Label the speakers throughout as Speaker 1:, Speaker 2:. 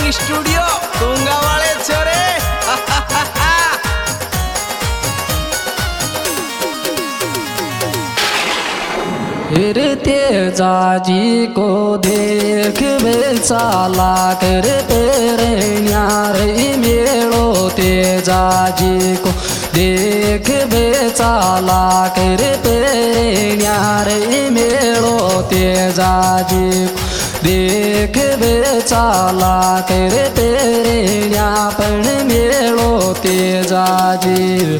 Speaker 1: Studio Tunga वाले छोरे।
Speaker 2: फिर तेजा जी को देख बेचाला कर तेरे न्यारे मेड़ो तेजा जी को देख बेचाला कर तेरे न्यारे मेड़ो तेजा जी को देख बेचाला कर तेरे न्यापण मेड़ो तेजा जी।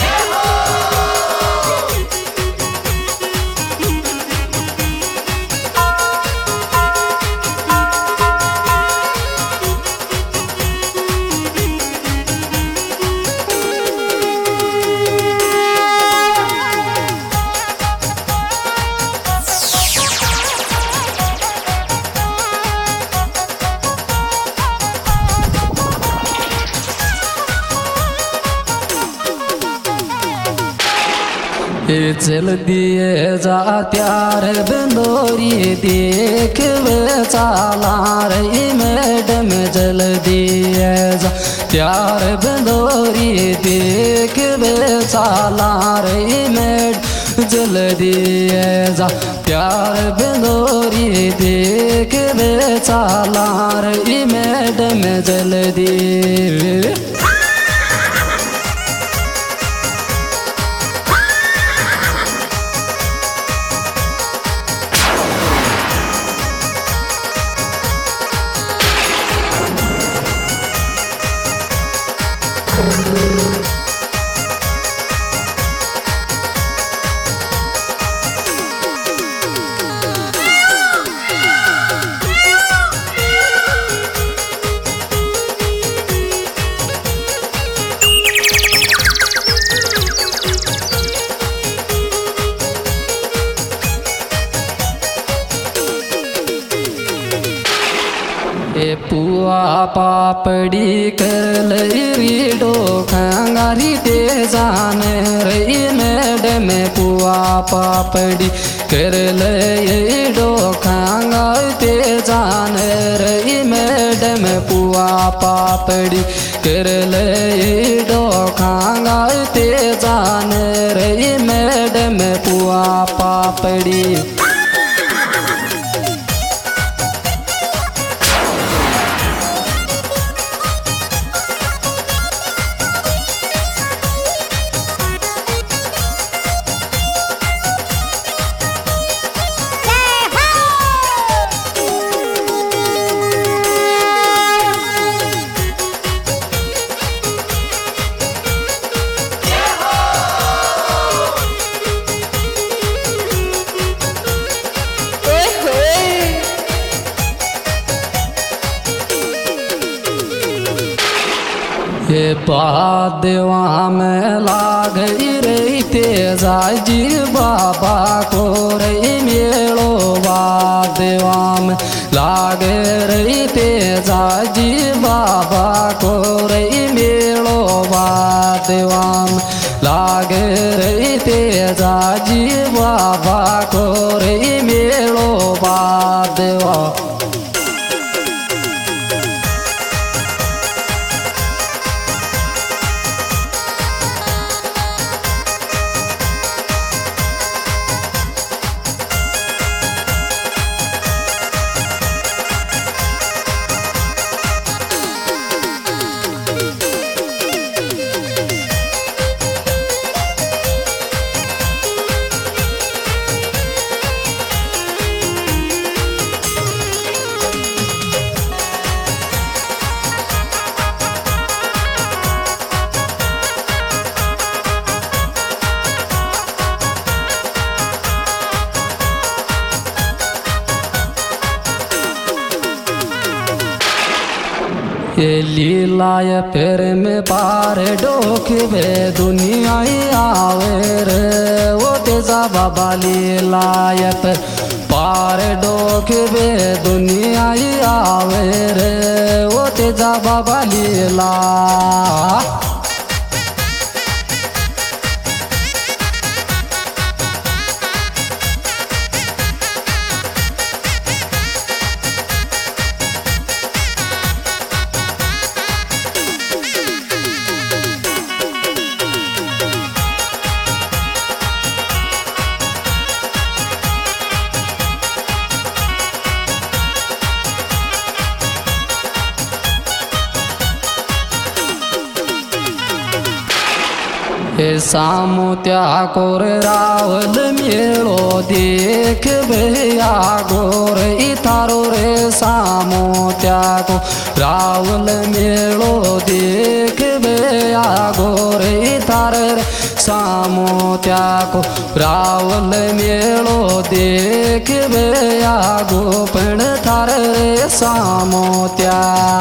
Speaker 2: चल दिए जा त्यार बंदोरी देख बेचाला रे मैडम जल दिए जा त्यार बंदोरी देख बेचाला रे मैडम जल दिए जा त्यार बंदोरी देख बेचाला रे मैडम जल दिए। पुआ पापड़ी कर रीडो खंगारी ते जाने रही मैडम पुआ पापड़ी कर लीडो खंगारी ते जाने रही मैडम पुआ पापड़ी कर लीडो खंगारी ते जाने रही मैडम पुआ पापड़ी। ये बादेवा में लाग रही तेजा जी बाबा को रही मेड़ो बादेवा में लाग रही तेजा जी बाबा को रही मेड़ो बादेवा में लाग रही तेजा जी बाबा को रही मेड़ो बादेवा। ये लीलाय फिर में पार डोक वे दुनिया आवे रे वो तेजा बाबा लीलाय फिर पार डोक वे दुनिया आवे रे वो तेजा बाबा लीला। हे सामो त्या कोर रावल मेळो देख भैया गोर इथारो रे सामो त्या को रावल मेळो देख भैया गोर इथार रे सामो त्या को रावल मेळो देख भैया गोपण थार रे सामो त्या।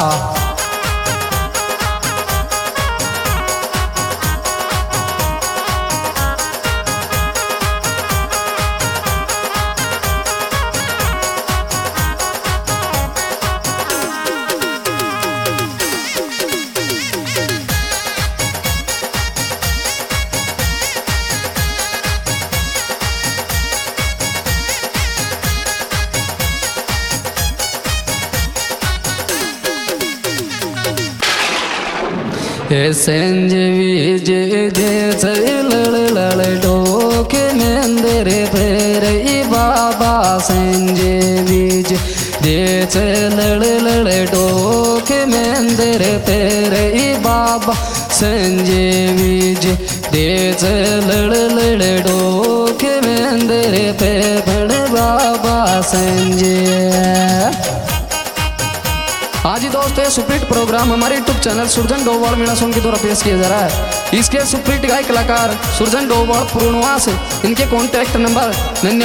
Speaker 2: हे संजवी जे जे लड़ डोके मंदिर फेर बाबा संजवी जे लड़ डोके मंदिर फेर बाबा संजवी जे लड़ डोके मंदिर फेर बाबा संजय। हाँ जी दोस्तों, ये सुप्रीट प्रोग्राम हमारे YouTube channel Surjan Doval Meena song के द्वारा पेश किया जा रहा है। इसके सुप्रीट गायक कलाकार सुरजन डोवाल पूर्णवास, इनके कॉन्टैक्ट नंबर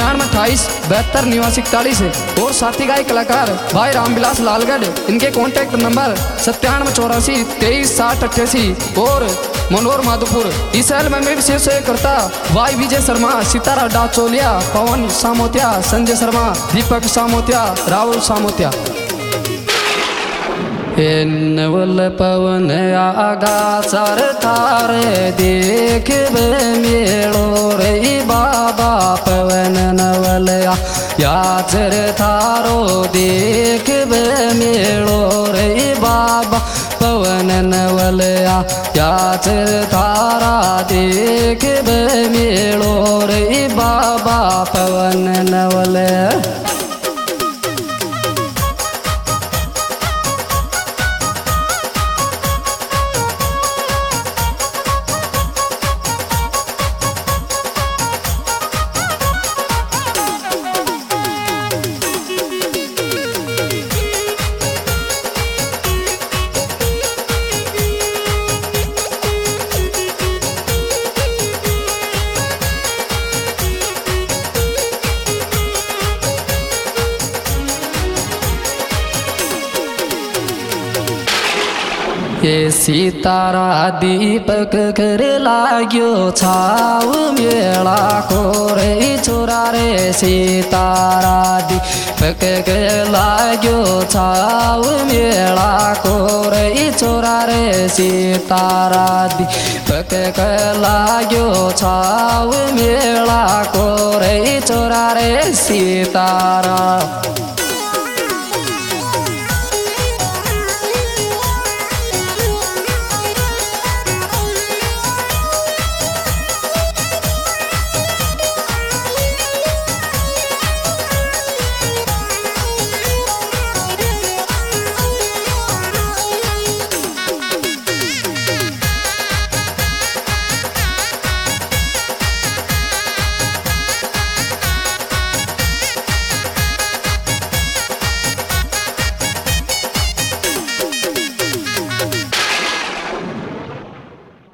Speaker 2: 992872 है। और साथी गायक कलाकार भाई रामविलास लालगढ़, इनके कॉन्टैक्ट नंबर 9784236088 और मनोहर माधोपुर। इस एल्बम में विशेष करता वाई विजय शर्मा, सितारा डाचोलिया, पवन सामोतिया, संजय शर्मा, दीपक सामोतिया, राहुल सामोतिया। नवल पवन आगा चार थारे देख मेड़ो रे बाबा पवन नवल याचर थारो देख मेड़ो रे बाबा पवन नवल याचर थारा देख मेड़ो रे बाबा पवन नवल। ये सितारा दीपक कर लाग्यो छाव मेला को रे छोरा रे सितारा दीपक कर लाग्यो छाव मेला को रे छोरा रे सितारा दीपक कर लाग्यो छाव मेला को रे छोरा रे सितारा।